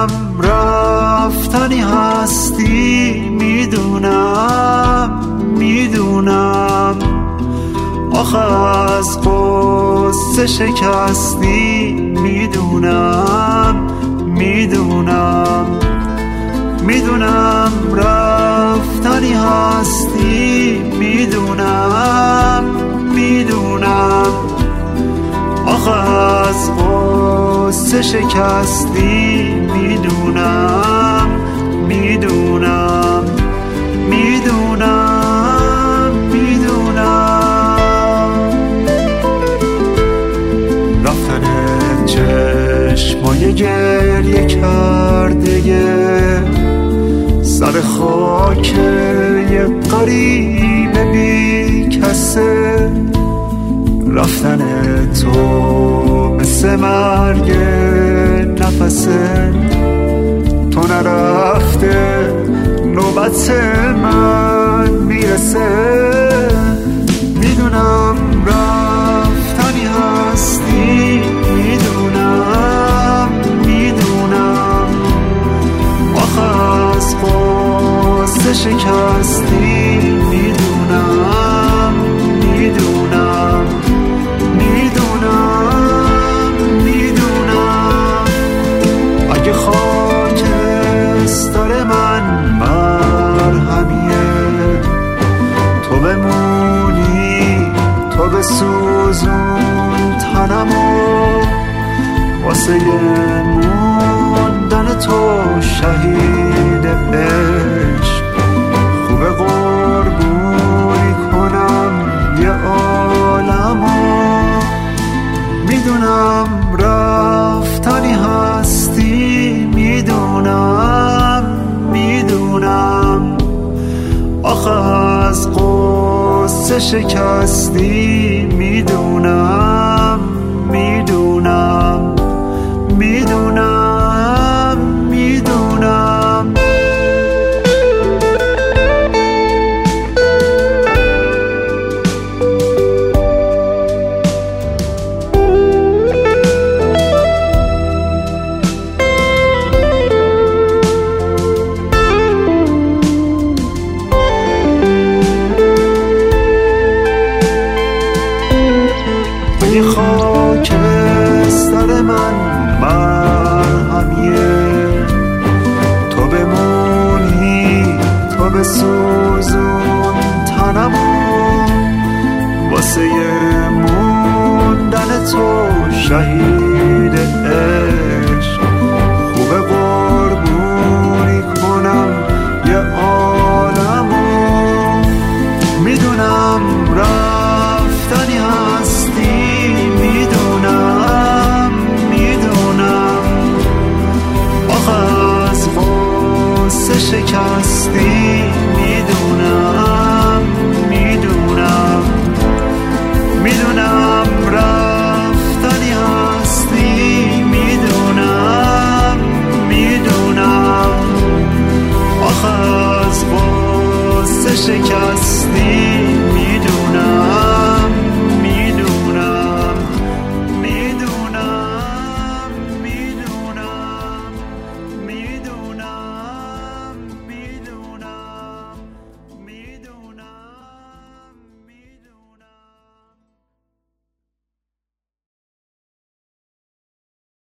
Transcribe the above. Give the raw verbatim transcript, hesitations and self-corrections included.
میدونم رفتنی هستی، میدونم میدونم آخه از قصه شکستی، میدونم میدونم میدونم رفتنی هستی، میدونم میدونم آخه از قصه شکستی، میدونم میدونم میدونم میدونم رفتن چشمای گریه کرده سر خاک یه غریب بی کسه، رفتن تو مثل مرگ نفسه، تو نرفته نوبت من میرسه، میدونم رفتنی هستی، میدونم میدونم آخه از قصه شکستی، میدونم میدونم میدونم میدونم اگه خاکستر من مرهمیه، تو بمونی تو بسوزون تنمو، واسه موندن تو شهید عشق خوبه قربونی کنم یه عالمو، میدونم رفتنی هستی، میدونم میدونم آخه از قصه شکستی، میدونم میدونم میدونم میدونم ای خاکستر من مرهمیه، تو بمونی تو بسوزون تنمو، واسه موندن تو شهید عشق خوبه قربونی کنم یه عالمو، میدونم رفتنی هستی، میدونم میدونم آخه از قصه شکستی،